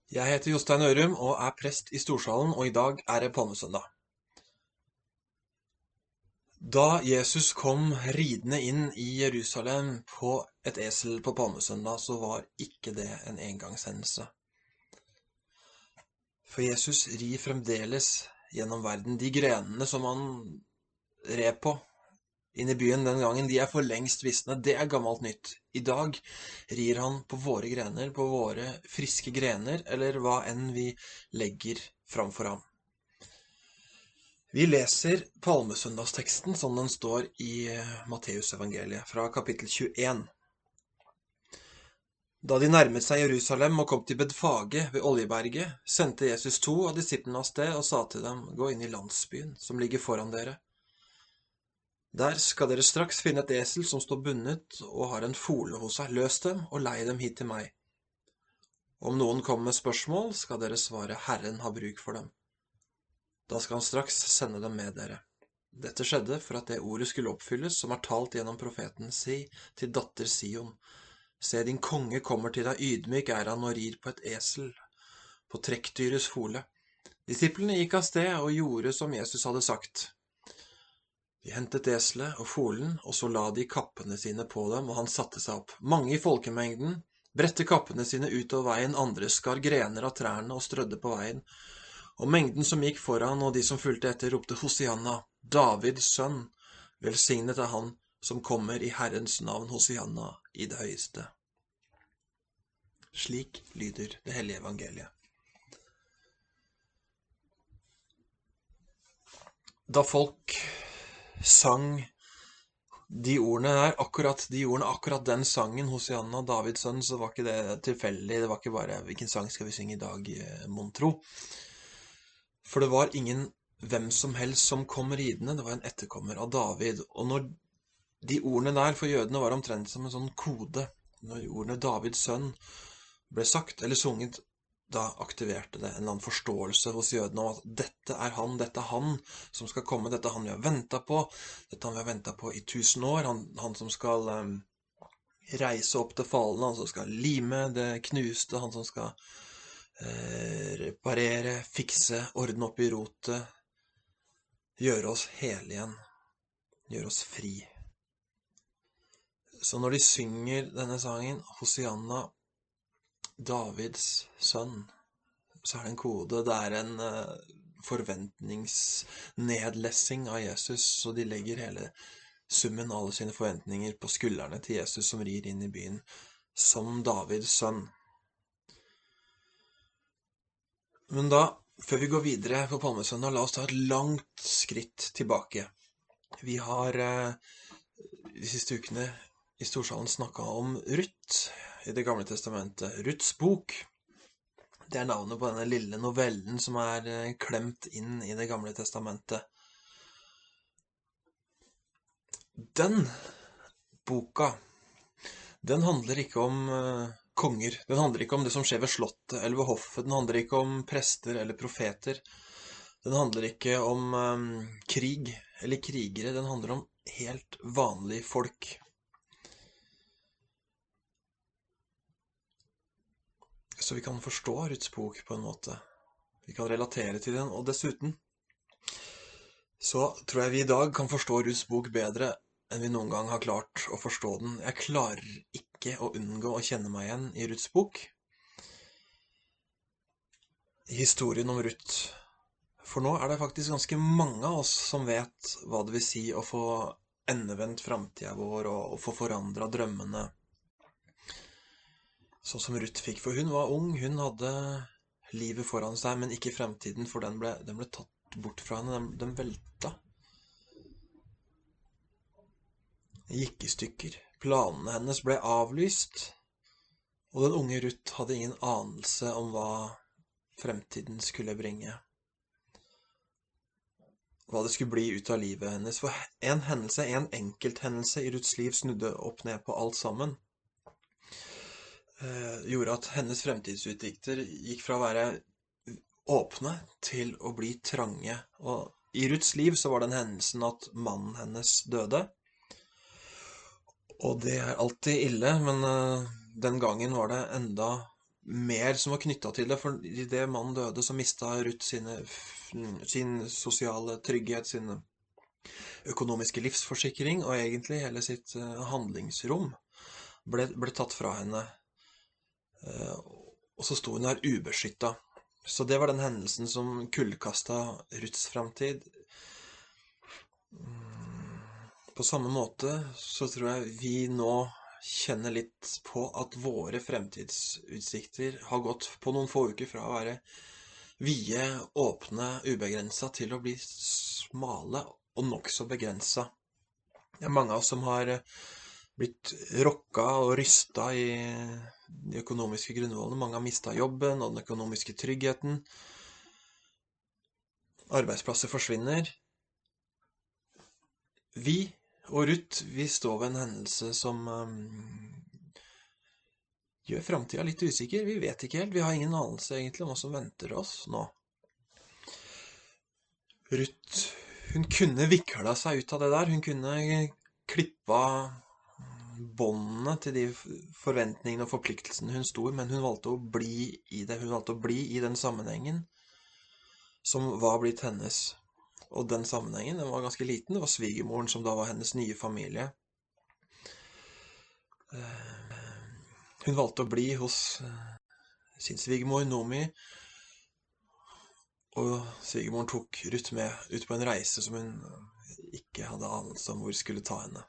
Jeg heter Jostein Ørum og er prest i Storsalen, og i dag er det palmesøndag. Da Jesus kom ridende inn i Jerusalem på et esel på palmesøndag, så var ikke det en engangshendelse. For Jesus rir fremdeles gjennom verden. De grenene som han red på inn i byen den gangen, de er for lengst visne. Det er gammelt nytt. I dag rir han på våre grener, på våre friske grener, eller hva enn vi legger framfor ham. Vi leser palmesøndagsteksten som den står i Matteus evangeliet, fra kapittel 21. Da de nærmet seg Jerusalem og kom til Betfage ved Oljeberget, sendte Jesus 2 av disiplene av sted og sa til dem, gå inn i landsbyen som ligger foran dere. Der skal dere straks finne et esel som står bundet og har en fole hos seg. Løs dem og lei dem hit til meg. Om noen kommer med spørsmål, skal dere svare, Herren har bruk for dem. Da skal han straks sende dem med dere. Dette skjedde for at det ordet skulle oppfylles som er talt gjennom profeten. Si til datter Sion, se din konge kommer til deg, ydmyk er han og rir på et esel, på trekkdyrets fole. Disiplene gikk av sted og gjorde som Jesus hadde sagt. De hentet eselet og folen, og så la de kappene sine på dem, og han satte seg opp. Mange i folkemengden bredte kappene sine ut av veien, andre skar grener av trærne og strødde på veien. Og mengden som gikk foran, og de som fulgte etter, ropte Hosianna, Davids sønn, velsignet er han som kommer i Herrens navn, Hosianna i det høyeste. Slik lyder det hellige evangeliet. Da folk sang de ordene der, akkurat den sangen, Hosianna, Davids sønn, så var ikke det tilfeldig, det var ikke bare hvilken sang skal vi synge i dag, mon tro. For det var ingen hvem som helst som kom ridende, det var en etterkommer av David. Og når de ordene der for jødene var omtrent som en sånn kode, når ordene Davids sønn ble sagt eller sunget, da aktiverte det en eller annen forståelse hos jødene om at dette er han som skal komme, dette er han vi har ventet på, dette han vi har ventet på i 1000 år, han som skal reise opp det falne, han som skal lime det knuste, han som skal reparere, fikse, ordne opp i rotet, gjøre oss hele igjen, gjøre oss fri. Så når de synger denne sangen, Hosianna, Davids sønn, så er det en kode, det er en forventningsnedlessing av Jesus, så de legger hele summen av alle sine forventninger på skuldrene til Jesus som rir inn i byen, som Davids sønn. Men da, før vi går videre på palmesøndag, la oss ta et langt skritt tilbake. Vi har de siste ukene i Storsalen snakket om Ruth i det gamle testamentet. Ruths bok, det er navnet på denne lille novellen som er klemt inn i det gamle testamentet. Den boka, den handler ikke om konger, den handler ikke om det som skjer ved slottet eller ved hoffet, den handler ikke om prester eller profeter, den handler ikke om krig eller krigere, den handler om helt vanlige folk. Så vi kan forstå Ruths bok på en måte. Vi kan relatere til den, og dessuten så tror jeg vi i dag kan forstå Ruths bok bedre enn vi noen gang har klart å forstå den. Jeg klarer ikke å unngå å kjenne meg igjen i Ruths bok. I historien om Ruth. For nå er det faktisk ganske mange av oss som vet hva det vil si å få endevendt fremtiden vår og få forandret drømmene. Sånn som Ruth fikk, for hun var ung, hun hadde livet foran seg, men ikke fremtiden, for den ble tatt bort fra henne, den velta. Gikk i stykker, planene hennes ble avlyst, og den unge Ruth hadde ingen anelse om hva fremtiden skulle bringe. Hva det skulle bli ut av livet hennes, for en enkelthendelse i Ruths liv snudde opp ned på alt sammen. Gjorde at hennes fremtidsutsikter gikk fra å være åpne til å bli trange. Og i Ruths liv så var den hendelsen at mannen hennes døde. Og det er alltid ille, men den gangen var det enda mer som var knyttet til det, for i det mannen døde, så mistet Ruth sin sosiale trygghet, sin økonomiske livsforsikring, og egentlig hele sitt handlingsrom ble tatt fra henne. Og så sto hun der ubeskyttet. Så det var den hendelsen som kullkastet Ruths fremtid. På samme måte så tror jeg vi nå kjenner litt på at våre fremtidsutsikter har gått på noen få uker fra å være vide, åpne, ubegrenset til å bli smale og nokså begrenset. Det er mange av oss som har blitt rokket og rystet i de økonomiske grunnvollene. Mange har mistet jobben og den økonomiske tryggheten. Arbeidsplasser forsvinner. Vi og Ruth, vi står ved en hendelse som gjør fremtiden litt usikker. Vi vet ikke helt. Vi har ingen anelse egentlig om hva som venter oss nå. Ruth, hun kunne viklet seg ut av det der. Hun kunne klippet båndene til de forventningene og forpliktelsene hun sto i, men hun valgte å bli i det. Hun valgte å bli i den sammenhengen som var blitt hennes. Og den sammenhengen, den var ganske liten. Det var svigermoren som da var hennes nye familie. Hun valgte å bli hos sin svigermor, Nomi, og svigermoren tok Ruth med ut på en reise som hun ikke hadde anelse om hvor skulle ta henne.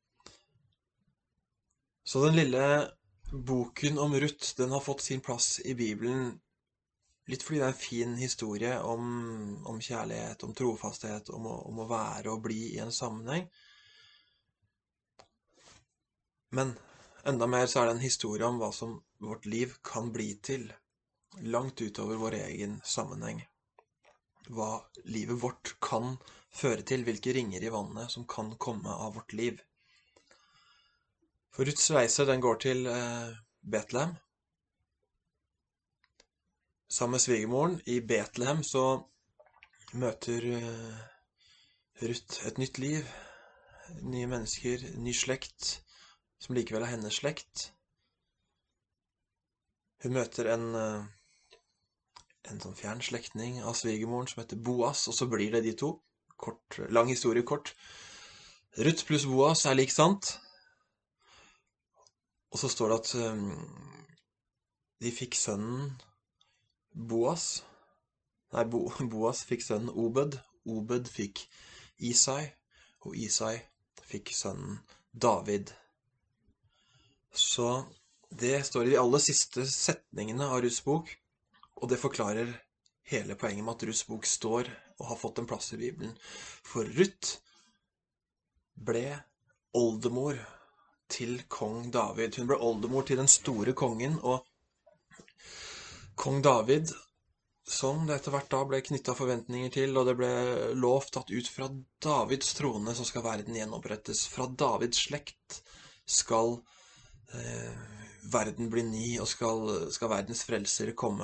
Så den lille boken om Ruth, den har fått sin plass i Bibelen, litt fordi det er en fin historie om kjærlighet, om trofasthet, om å være og bli i en sammenheng. Men enda mer så er det en historie om hva som vårt liv kan bli til, langt utover vår egen sammenheng. Hva livet vårt kan føre til, hvilke ringer i vannet som kan komme av vårt liv. For Ruths reise, den går til Betlehem. Sammen med svigermoren i Betlehem så møter Ruth et nytt liv, nye mennesker, ny slekt, som likevel er hennes slekt. Hun møter en sånn fjern slektning av svigermoren som heter Boas, og så blir det de to. Lang historie kort. Ruth pluss Boas er lik sant. Og så står det at de fikk sønnen Boas. Nei, Boas fikk sønnen Obed. Obed fikk Isai, og Isai fikk sønnen David. Så det står i de aller siste setningene av Ruths bok, og det forklarer hele poenget med at Ruths bok står og har fått en plass i Bibelen. For Ruth ble oldemor til kong David. Hun ble oldemor til den store kongen, og kong David, som det etter hvert da ble knyttet forventninger til, og det ble lovt at ut fra Davids trone så skal verden gjenopprettes. Fra Davids slekt skal verden bli ny, og skal verdens frelsere komme.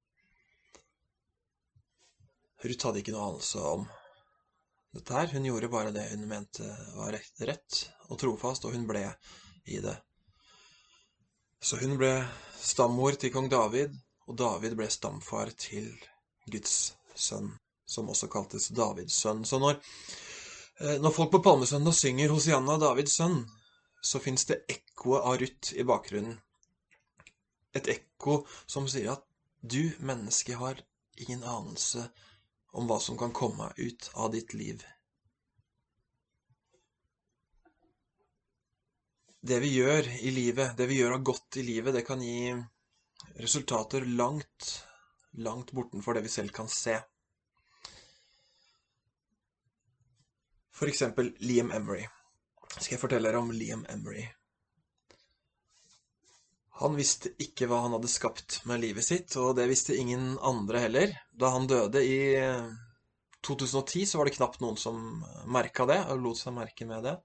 Ruth hadde ikke noe anelse om dette her. Hun gjorde bare det hun mente var rett og trofast, og hun ble i det. Så hun ble stammor til kong David, og David ble stamfar til Guds sønn, som også kaltes Davids sønn. Så når folk på Palmesøndag synger Hosianna, Davids sønn, så finnes det ekkoet av Ruth i bakgrunnen. Et ekko som sier at du, menneske, har ingen anelse om hva som kan komme ut av ditt liv. Det vi gjør i livet, det vi gjør av godt i livet, det kan gi resultater langt, langt bortenfor det vi selv kan se. For eksempel Liam Emery. Skal jeg fortelle dere om Liam Emery? Han visste ikke hva han hadde skapt med livet sitt, og det visste ingen andre heller. Da han døde i 2010, så var det knapt noen som merket det, og lot seg merke med det.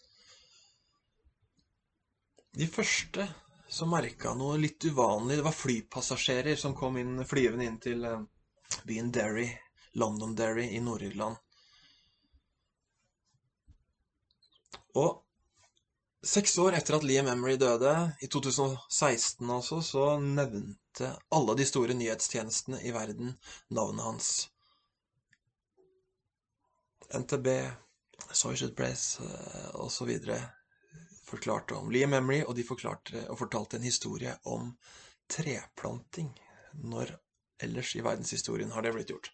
De første som merket noe litt uvanlig, det var flypassasjerer som kom flyvende inn til byen Derry, Londonderry i Nord-Irland. Og 6 år etter at Liam Emery døde, i 2016 altså, så nevnte alle de store nyhetstjenestene i verden navnet hans. NTB, Associated Press og så videre forklarte om Liam Emery, og de fortalte en historie om treplanting. Når ellers i verdenshistorien har det blitt gjort?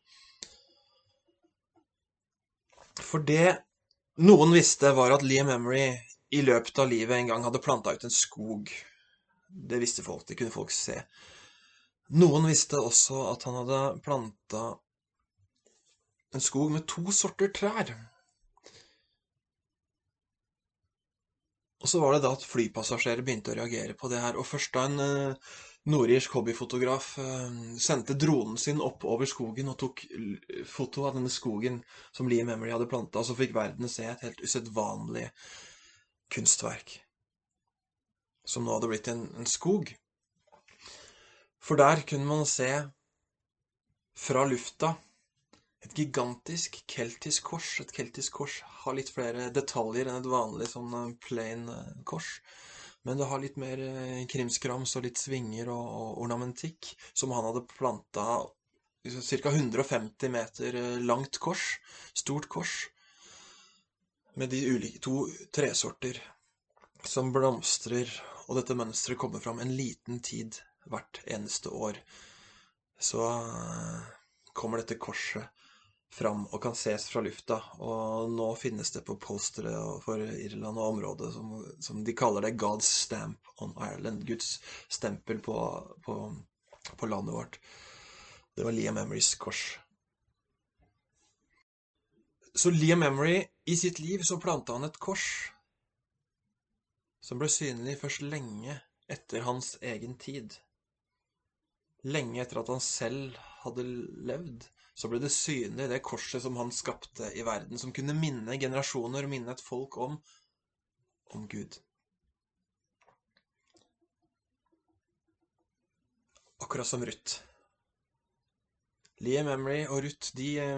For det noen visste var at Liam Emery i løpet av livet en gang hadde plantet ut en skog. Det visste folk, det kunne folk se. Noen visste også at han hadde plantet en skog med 2 sorter trær. Og så var det da at flypassasjerer begynte å reagere på det her, og først da en nordirsk hobbyfotograf sendte dronen sin opp over skogen og tok foto av denne skogen som Liam Emery hadde plantet, så fikk verden se et helt usedvanlig kunstverk, som nå hadde blitt en skog. For der kunne man se fra lufta et gigantisk keltisk kors. Et keltisk kors har litt flere detaljer enn et vanlig sånn plain kors. Men det har litt mer krimskrams og litt svinger og ornamentikk, som han hadde plantet ca. 150 meter langt kors, stort kors, med de ulike 2 tresorter som blomstrer, og dette mønstret kommer fram en liten tid hvert eneste år. Så kommer dette korset fram og kan ses fra lufta, og nå finnes det på postere for Irland og området som de kaller det God's Stamp on Ireland, Guds stempel på landet vårt. Det var Liam Emerys kors. Så Liam Emery, i sitt liv så plantet han et kors som ble synlig først lenge etter hans egen tid. Lenge etter at han selv hadde levd, så ble det synlig, det korset som han skapte i verden, som kunne minne generasjoner, minne et folk om Gud. Akkurat som Ruth. Liam Emery og Ruth,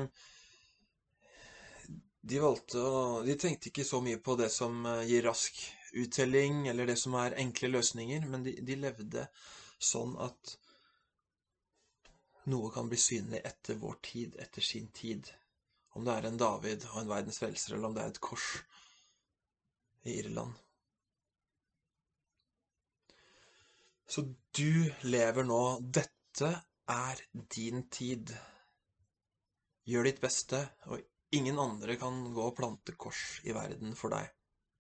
de tenkte ikke så mye på det som gir rask uttelling, eller det som er enkle løsninger, men de levde sånn at noe kan bli synlig etter vår tid, etter sin tid. Om det er en David og en verdens frelser, eller om det er et kors i Irland. Så du lever nå. Dette er din tid. Gjør ditt beste, og ingen andre kan gå og plante kors i verden for deg.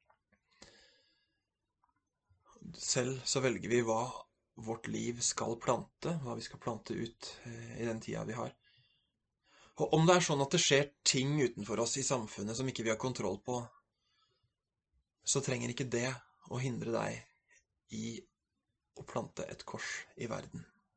Selv så velger vi hva vårt liv skal plante, hva vi skal plante ut i den tida vi har. Og om det er sånn at det skjer ting utenfor oss i samfunnet som ikke vi har kontroll på, så trenger ikke det å hindre deg i å plante et kors i verden.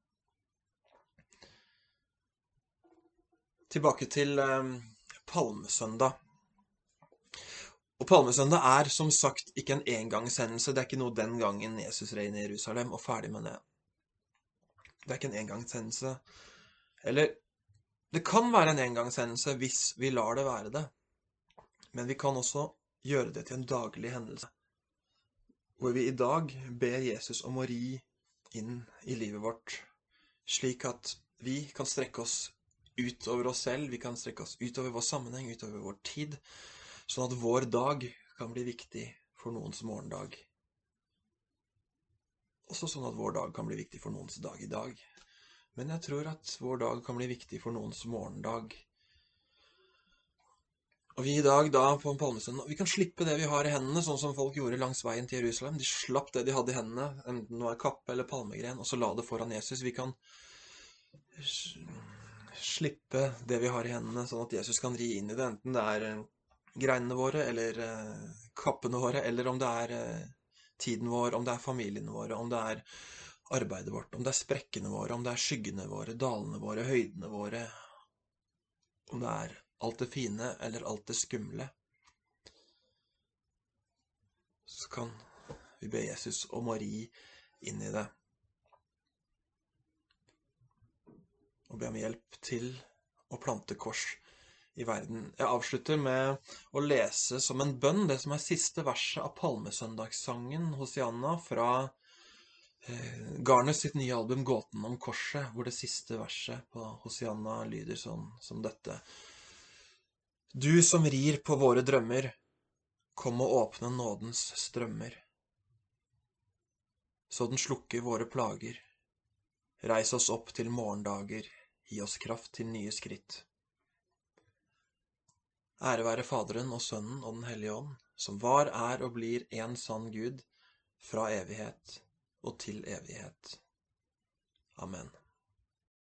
Tilbake til Palmesøndag. Og Palmesøndag er som sagt ikke en engangshendelse. Det er ikke noe den gangen Jesus rei inn i Jerusalem, og ferdig med det. Det er ikke en engangshendelse. Eller, det kan være en engangshendelse hvis vi lar det være det. Men vi kan også gjøre det til en daglig hendelse. Hvor vi i dag ber Jesus om å ri inn i livet vårt, slik at vi kan strekke oss utover oss selv, vi kan strekke oss utover vår sammenheng, utover vår tid, sånn at vår dag kan bli viktig for noens morgendag. Også sånn at vår dag kan bli viktig for noens dag i dag. Men jeg tror at vår dag kan bli viktig for noens morgendag. Og vi i dag da på en palmesøndag, vi kan slippe det vi har i hendene, sånn som folk gjorde langs veien til Jerusalem. De slapp det de hadde i hendene, enten det var kappe eller palmegren, og så la det foran Jesus. Vi kan slippe det vi har i hendene, sånn at Jesus kan ri inn i det, enten det er greinene våre, eller kappene våre, eller om det er tiden vår, om det er familiene våre, om det er arbeidet vårt, om det er sprekkene våre, om det er skyggene våre, dalene våre, høydene våre, om det er alt det fine eller alt det skumle. Så kan vi be Jesus om å ri inn i det. Og be om hjelp til å plante kors i verden. Jeg avslutter med å lese som en bønn det som er siste verset av Palmesøndagssangen Hosianna fra Garnes sitt nye album Gåten om korset, hvor det siste verset på Hosianna lyder sånn som dette. Du som rir på våre drømmer, kom og åpne nådens strømmer. Så den slukker våre plager. Reis oss opp til morgendager, gi oss kraft til nye skritt. Ære være Faderen og Sønnen og Den hellige ånd, som var, er og blir en sann Gud, fra evighet og til evighet. Amen.